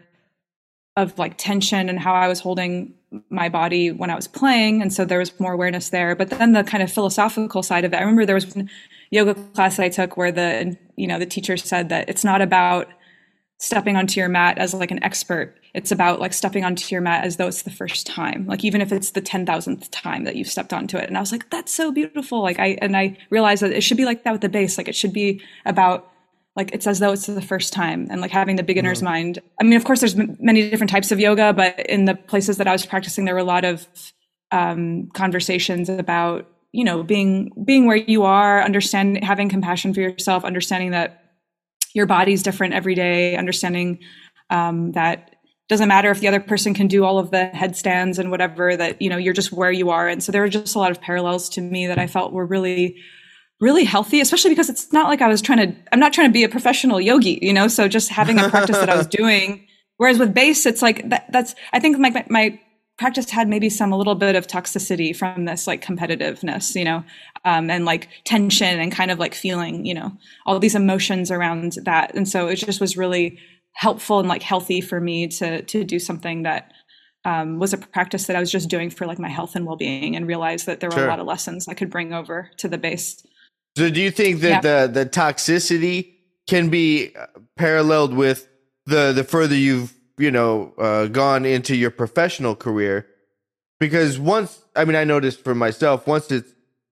of like tension and how I was holding my body when I was playing. And so there was more awareness there. But then the kind of philosophical side of it, I remember there was one yoga class that I took where the, you know, the teacher said that it's not about stepping onto your mat as like an expert. It's about like stepping onto your mat as though it's the first time, like even if it's the ten thousandth time that you've stepped onto it. And I was like, that's so beautiful. Like I, and I realized that it should be like that with the bass. Like it should be about like, it's as though it's the first time and like having the beginner's mm-hmm. mind. I mean, of course there's m- many different types of yoga, but in the places that I was practicing, there were a lot of um, conversations about, you know, being, being where you are, understanding, having compassion for yourself, understanding that your body's different every day, understanding um, that doesn't matter if the other person can do all of the headstands and whatever, that, you know, you're just where you are. And so there were just a lot of parallels to me that I felt were really, really healthy, especially because it's not like I was trying to, I'm not trying to be a professional yogi, you know, so just having a practice that I was doing. Whereas with bass, it's like, that, that's, I think my, my, my practice had maybe some, a little bit of toxicity from this like competitiveness, you know, um, and like tension and kind of like feeling, you know, all these emotions around that. And so it just was really helpful and like healthy for me to, to do something that um, was a practice that I was just doing for like my health and well-being, and realized that there were sure. a lot of lessons I could bring over to the bass. So do you think that yeah. the, the toxicity can be paralleled with the, the further you've, you know, uh, gone into your professional career? Because once, I mean, I noticed for myself, once it's,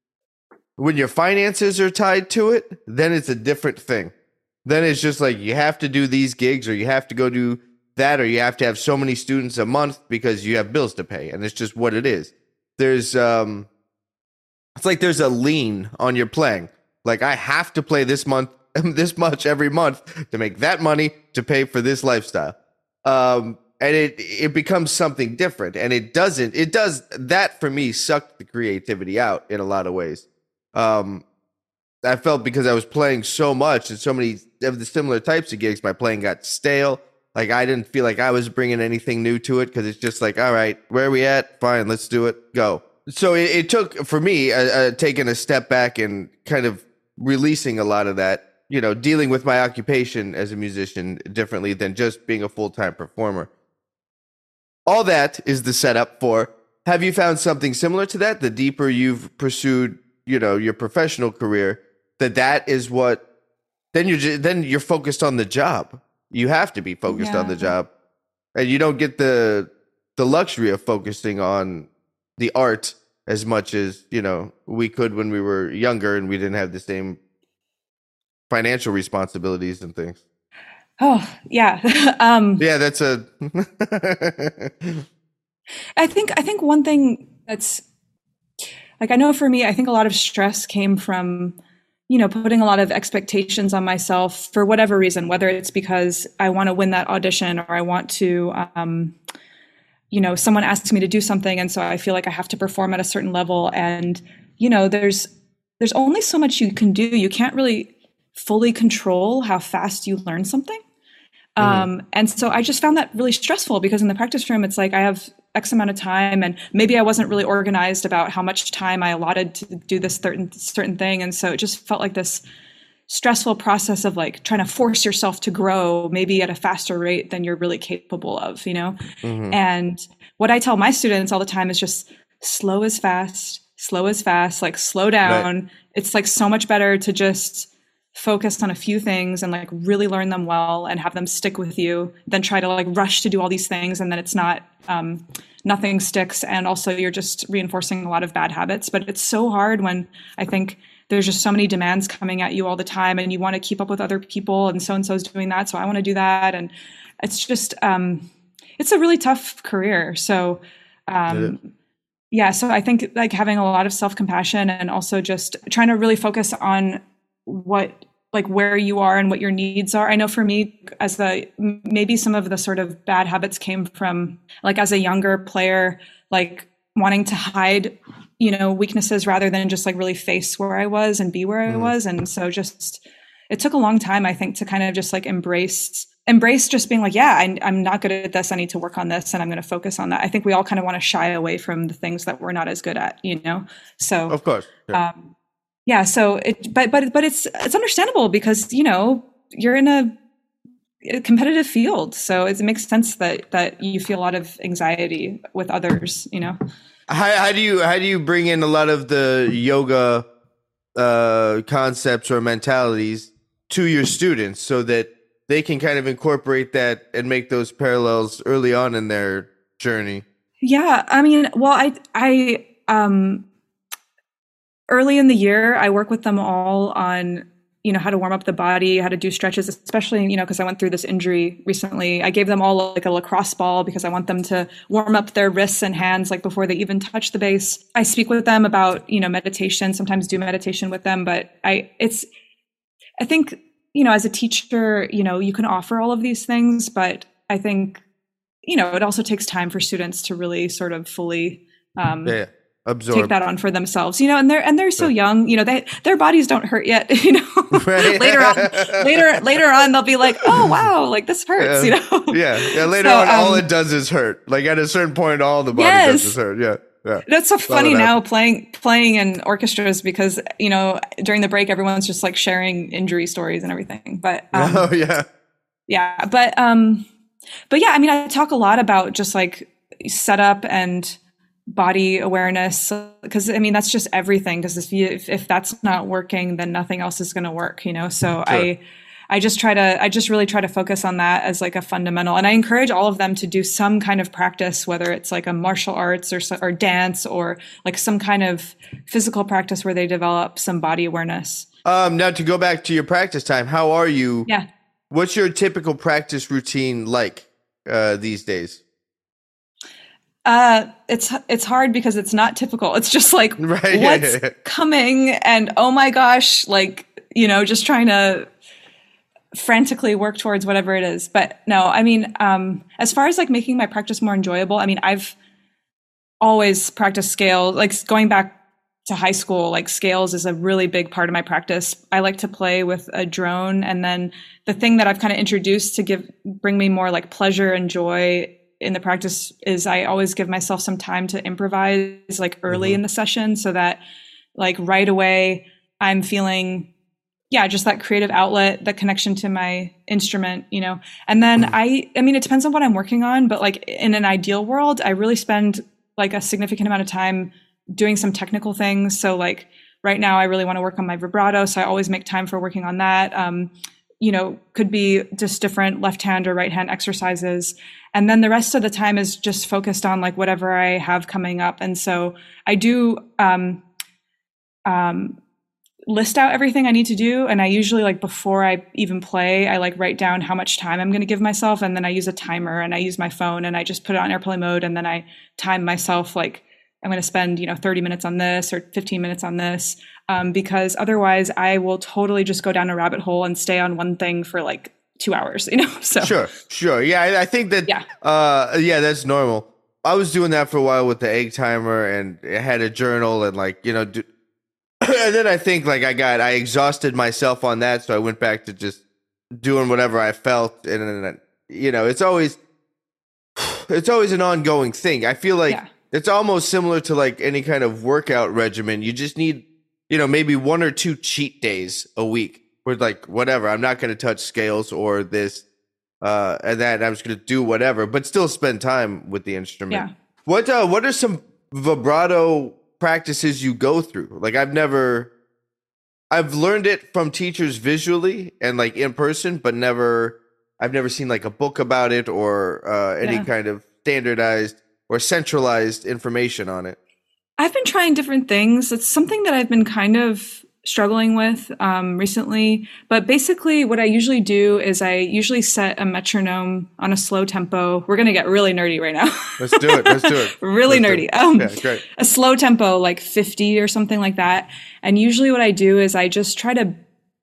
when your finances are tied to it, then it's a different thing. Then it's just like, you have to do these gigs, or you have to go do that, or you have to have so many students a month because you have bills to pay. And it's just what it is. There's, um, it's like there's a lien on your playing. Like, I have to play this month, this much every month to make that money to pay for this lifestyle. Um, and it, it becomes something different, and it doesn't, it does that for me sucked the creativity out in a lot of ways. Um, I felt because I was playing so much and so many of the similar types of gigs, my playing got stale. Like, I didn't feel like I was bringing anything new to it, because it's just like, all right, where are we at? Fine, let's do it. Go. So it, it took, for me, uh, uh, taking a step back and kind of releasing a lot of that, you know, dealing with my occupation as a musician differently than just being a full-time performer. All that is the setup for, have you found something similar to that? The deeper you've pursued, you know, your professional career, that that is what, then you're just, then you're focused on the job. You have to be focused yeah. on the job, and you don't get the the luxury of focusing on the art as much as, you know, we could when we were younger and we didn't have the same financial responsibilities and things. Oh yeah. um, yeah, that's a, I think, I think one thing that's like, I know for me, I think a lot of stress came from, you know, putting a lot of expectations on myself for whatever reason, whether it's because I want to win that audition, or I want to, um, you know, someone asks me to do something, and so I feel like I have to perform at a certain level. And, you know, there's, there's only so much you can do. You can't really fully control how fast you learn something. Mm-hmm. Um, and so I just found that really stressful, because in the practice room, it's like I have X amount of time, and maybe I wasn't really organized about how much time I allotted to do this certain certain thing. And so it just felt like this stressful process of like trying to force yourself to grow maybe at a faster rate than you're really capable of, you know? Mm-hmm. And what I tell my students all the time is just slow is fast, slow is fast, like slow down. Right. It's like so much better to just focus on a few things and like really learn them well and have them stick with you than try to like rush to do all these things, and then it's not, um, nothing sticks. And also you're just reinforcing a lot of bad habits. But it's so hard when I think there's just so many demands coming at you all the time, and you want to keep up with other people, and so-and-so's doing that, so I want to do that. And it's just, um, it's a really tough career. So, um, yeah, so I think like having a lot of self-compassion and also just trying to really focus on what, like where you are and what your needs are. I know for me, as the, maybe some of the sort of bad habits came from like as a younger player, like wanting to hide, you know, weaknesses rather than just like really face where I was and be where I was. And so just, it took a long time, I think, to kind of just like embrace embrace just being like, yeah, I, I'm not good at this. I need to work on this and I'm going to focus on that. I think we all kind of want to shy away from the things that we're not as good at, you know? So, of course. Yeah. Um, yeah. So it, but, but, but it's, it's understandable because, you know, you're in a, a competitive field. So it makes sense that, that you feel a lot of anxiety with others, you know? How, how do you, how do you bring in a lot of the yoga uh, concepts or mentalities to your students so that they can kind of incorporate that and make those parallels early on in their journey? Yeah, I mean, well, I, I, um, early in the year, I work with them all on, you know, how to warm up the body, how to do stretches, especially, you know, because I went through this injury recently. I gave them all like a lacrosse ball because I want them to warm up their wrists and hands like before they even touch the base. I speak with them about, you know, meditation, sometimes do meditation with them, but I, it's, I think, you know, as a teacher, you know, you can offer all of these things, but I think, you know, it also takes time for students to really sort of fully um, yeah, absorb. take that on for themselves, you know, and they're, and they're so young, you know, they, their bodies don't hurt yet, you know, Right. later on, later, later on, they'll be like, oh, wow, like this hurts, Yeah. you know? Yeah. Yeah. Later So, on, all um, it does is hurt. Like at a certain point, all the body Yes. does is hurt. Yeah. Yeah. That's so Follow funny that. now playing playing in orchestras because, you know, during the break, everyone's just like sharing injury stories and everything. But um, Oh, yeah. yeah, but um, but yeah, I mean, I talk a lot about just like setup and body awareness because I mean that's just everything. Because if you if, if that's not working, then nothing else is going to work, you know. So Sure. I. I just try to, I just really try to focus on that as like a fundamental. And I encourage all of them to do some kind of practice, whether it's like a martial arts or, or dance or like some kind of physical practice where they develop some body awareness. Um, now to go back to your practice time, how are you? Yeah. What's your typical practice routine like uh, these days? Uh, it's, it's hard because it's not typical. It's just like, Right. what's coming and oh my gosh, like, you know, just trying to frantically work towards whatever it is. But no, I mean, um, as far as like making my practice more enjoyable, I mean, I've always practiced scale, like going back to high school, like scales is a really big part of my practice. I like to play with a drone. And then the thing that I've kind of introduced to give, bring me more like pleasure and joy in the practice is I always give myself some time to improvise like early Mm-hmm. in the session so that like right away I'm feeling yeah, just that creative outlet, that connection to my instrument, you know. And then I, I mean, it depends on what I'm working on, but like in an ideal world, I really spend like a significant amount of time doing some technical things. So like right now, I really want to work on my vibrato, so I always make time for working on that. Um, you know, could be just different left hand or right hand exercises. And then the rest of the time is just focused on like whatever I have coming up. And so I do, um, um, list out everything I need to do. And I usually like before I even play, I like write down how much time I'm going to give myself. And then I use a timer and I use my phone and I just put it on airplane mode. And then I time myself like I'm going to spend, you know, thirty minutes on this or fifteen minutes on this. Um, because otherwise I will totally just go down a rabbit hole and stay on one thing for like two hours, you know? So Sure, sure. Yeah, I, I think that, Yeah. uh, yeah, that's normal. I was doing that for a while with the egg timer and I had a journal and like, you know, do, and then I think like I got, I exhausted myself on that. So I went back to just doing whatever I felt. And then, you know, it's always, it's always an ongoing thing. I feel like Yeah. it's almost similar to like any kind of workout regimen. You just need, you know, maybe one or two cheat days a week where like, whatever, I'm not going to touch scales or this, uh, and that I'm just going to do whatever, but still spend time with the instrument. Yeah. What, uh, what are some vibrato practices you go through? Like I've never, I've learned it from teachers visually and like in person, but never, I've never seen like a book about it or uh, any Yeah. kind of standardized or centralized information on it. I've been trying different things. It's something that I've been kind of struggling with um, recently. But basically what I usually do is I usually set a metronome on a slow tempo. We're going to get really nerdy right now. Let's do it. Let's do it. really Let's nerdy. It. Um, okay, great. A slow tempo, like fifty or something like that. And usually what I do is I just try to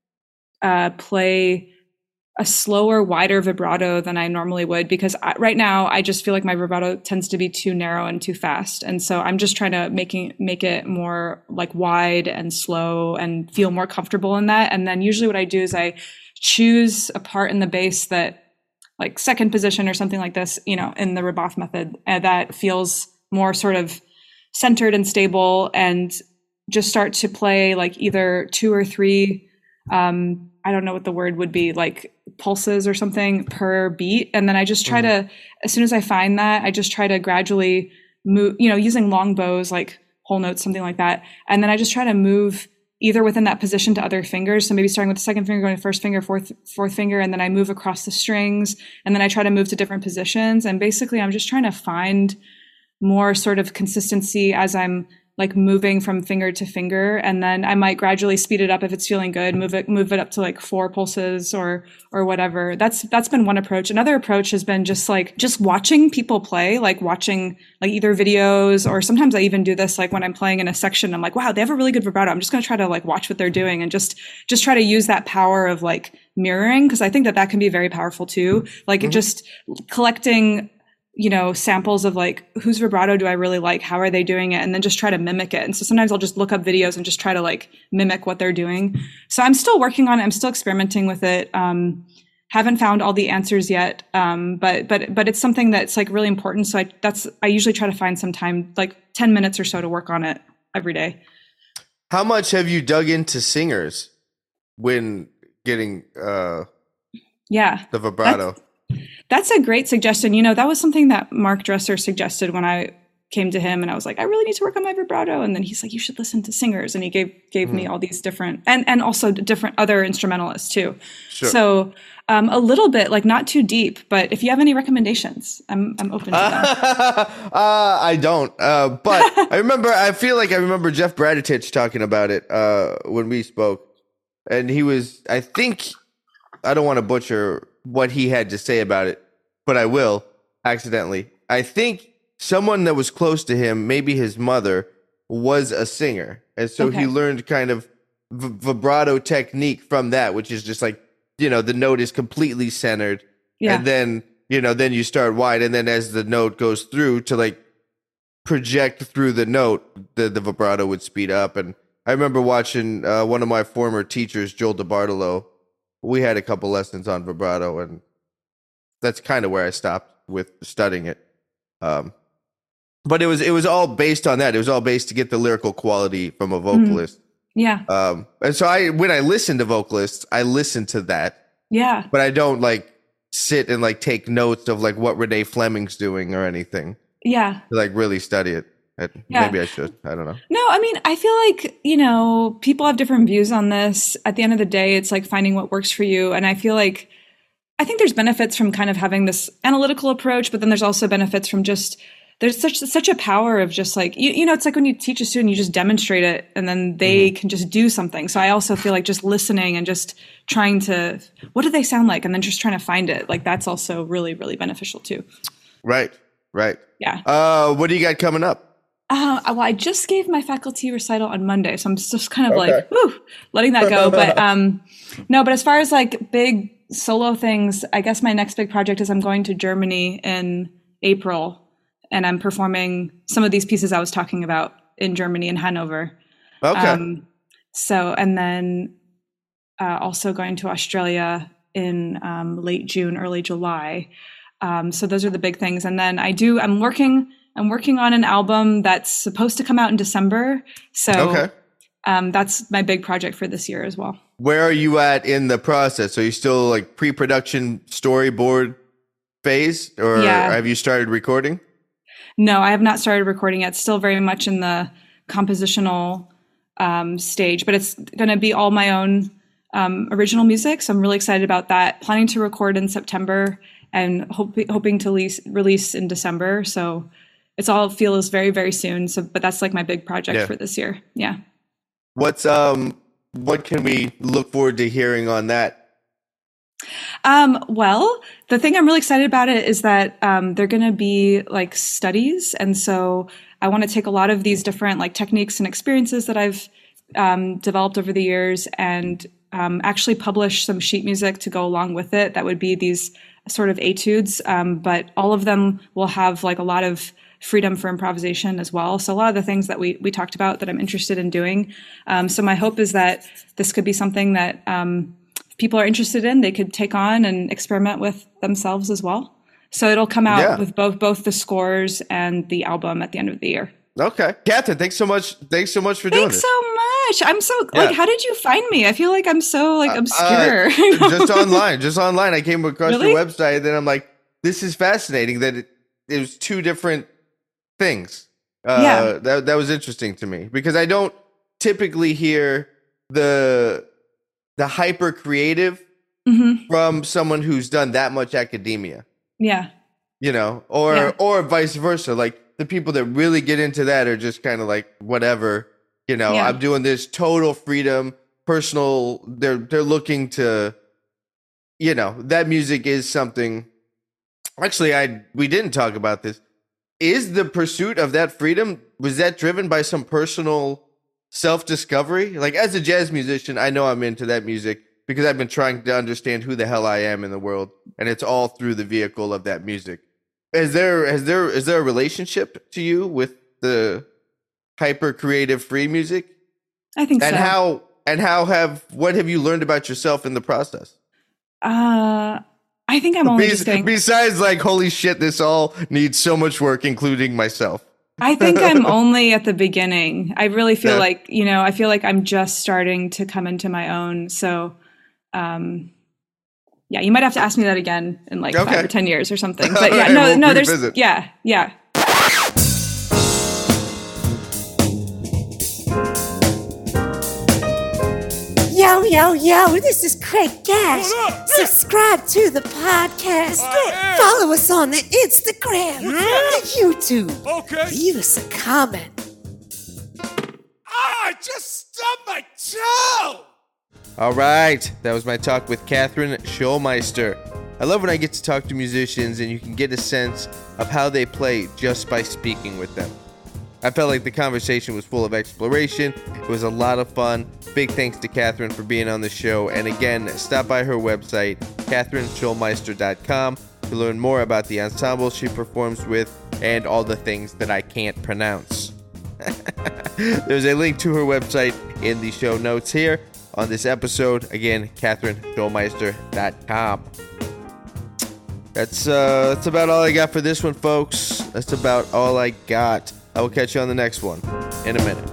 uh, play a slower, wider vibrato than I normally would, because I, right now I just feel like my vibrato tends to be too narrow and too fast. And so I'm just trying to making, make it more like wide and slow and feel more comfortable in that. And then usually what I do is I choose a part in the bass that, like second position or something like this, you know, in the Roboth method, uh, that feels more sort of centered and stable, and just start to play like either two or three, um, I don't know what the word would be, like pulses or something per beat. And then I just try mm-hmm. to, as soon as I find that, I just try to gradually move, you know, using long bows, like whole notes, something like that. And then I just try to move either within that position to other fingers. So maybe starting with the second finger, going to first finger, fourth, fourth finger, and then I move across the strings. And then I try to move to different positions. And basically I'm just trying to find more sort of consistency as I'm like moving from finger to finger. And then I might gradually speed it up if it's feeling good, move it, move it up to like four pulses or, or whatever. That's, that's been one approach. Another approach has been just like, just watching people play, like watching like either videos, or sometimes I even do this, like when I'm playing in a section, I'm like, wow, they have a really good vibrato. I'm just going to try to like watch what they're doing and just, just try to use that power of like mirroring. Cause I think that that can be very powerful too. Like mm-hmm. just collecting, you know, samples of like, whose vibrato do I really like? How are they doing it? And then just try to mimic it. And so sometimes I'll just look up videos and just try to like mimic what they're doing. So I'm still working on it. I'm still experimenting with it. Um, haven't found all the answers yet. Um, but, but, but it's something that's like really important. So I, that's, I usually try to find some time, like ten minutes or so to work on it every day. How much have you dug into singers when getting, uh, yeah, the vibrato? That's, That's a great suggestion. You know, that was something that Mark Dresser suggested when I came to him, and I was like, I really need to work on my vibrato. And then he's like, you should listen to singers. And he gave, gave mm. me all these different, and, and also different other instrumentalists too. Sure. So, um, a little bit, like not too deep, but if you have any recommendations, I'm, I'm open to them. uh, I don't, uh, but I remember, I feel like I remember Jeff Braditich talking about it, uh, when we spoke, and he was, I think, I don't want to butcher what he had to say about it, but I will accidentally. I think someone that was close to him, maybe his mother, was a singer. And so okay. he learned kind of v- vibrato technique from that, which is just like, you know, the note is completely centered. Yeah. And then, you know, then you start wide. And then as the note goes through to like project through the note, the, the vibrato would speed up. And I remember watching uh, one of my former teachers, Joel DeBartolo. We had a couple lessons on vibrato, and that's kind of where I stopped with studying it. Um, but it was it was all based on that. It was all based to get the lyrical quality from a vocalist. Mm. Yeah. Um, and so I, when I listen to vocalists, I listen to that. Yeah. But I don't like sit and like take notes of like what Renee Fleming's doing or anything. Yeah. To like really study it. Yeah. Maybe I should. I don't know. No, I mean, I feel like, you know, people have different views on this. At the end of the day, it's like finding what works for you. And I feel like, I think there's benefits from kind of having this analytical approach, but then there's also benefits from just, there's such such a power of just like, you, you know, it's like when you teach a student, you just demonstrate it and then they mm-hmm. can just do something. So I also feel like just listening and just trying to, what do they sound like? And then just trying to find it. Like that's also really, really beneficial too. Right. Right. Yeah. Uh, what do you got coming up? Uh, well, I just gave my faculty recital on Monday, so I'm just kind of okay. like, whew, letting that go. But um, no, but as far as like big solo things, I guess my next big project is I'm going to Germany in April, and I'm performing some of these pieces I was talking about in Germany, in Hanover. Okay. Um, so, and then uh, also going to Australia in um, late June, early July. Um, so those are the big things. And then I do, I'm working... I'm working on an album that's supposed to come out in December. So okay. um, that's my big project for this year as well. Where are you at in the process? Are you still like pre-production storyboard phase, or yeah. have you started recording? No, I have not started recording yet. Still very much in the compositional um, stage, but it's going to be all my own um, original music. So I'm really excited about that. Planning to record in September and hope, hoping to lease, release in December. So it's all feels very, very soon. So, but that's like my big project yeah. for this year. Yeah. What's, um, what can we look forward to hearing on that? Um, well, the thing I'm really excited about it is that um, they're going to be like studies. And so I want to take a lot of these different like techniques and experiences that I've um, developed over the years and um, actually publish some sheet music to go along with it. That would be these sort of etudes, um, but all of them will have like a lot of freedom for improvisation as well. So a lot of the things that we we talked about that I'm interested in doing. Um, so my hope is that this could be something that um, people are interested in, they could take on and experiment with themselves as well. So it'll come out Yeah. with both both the scores and the album at the end of the year. Okay. Catherine, thanks so much. Thanks so much for doing Thanks this. so much. I'm so Yeah. like, how did you find me? I feel like I'm so like Uh, obscure. just online. Just online. I came across Really? your website, and then I'm like, this is fascinating that it, it was two different things. Uh, Yeah. That, that was interesting to me because I don't typically hear the the hyper creative hmm from someone who's done that much academia, Yeah. you know, or Yeah. or vice versa. Like the people that really get into that are just kind of like whatever, you know. Yeah. I'm doing this total freedom, personal. They're they're looking to, you know, that music is something. Actually, I we didn't talk about this. Is the pursuit of that freedom, was that driven by some personal self-discovery? Like as a jazz musician, I know I'm into that music because I've been trying to understand who the hell I am in the world, and it's all through the vehicle of that music. Is there is there is there a relationship to you with the hyper creative free music? I think And so. how and how have what have you learned about yourself in the process? uh, I think I'm only Bes- just saying, besides like holy shit, this all needs so much work, including myself. I think I'm only at the beginning. I really feel Yeah. like, you know, I feel like I'm just starting to come into my own. So, um, yeah, you might have to ask me that again in like Okay. five or ten years or something. But yeah, Alright, no, we'll no, there's, revisit. yeah, yeah. Yo, yo, yo, this is Craig Gash. Subscribe to the podcast. Follow us on the Instagram, the YouTube. Okay. Leave us a comment. Ah, I just stubbed my toe! All right, that was my talk with Catherine Schulmeister. I love when I get to talk to musicians and you can get a sense of how they play just by speaking with them. I felt like the conversation was full of exploration. It was a lot of fun. Big thanks to Catherine for being on the show. And again, stop by her website, catherine schulmeister dot com, to learn more about the ensemble she performs with and all the things that I can't pronounce. There's a link to her website in the show notes here on this episode. Again, catherine schulmeister dot com. That's uh, that's about all I got for this one, folks. That's about all I got. I will catch you on the next one in a minute.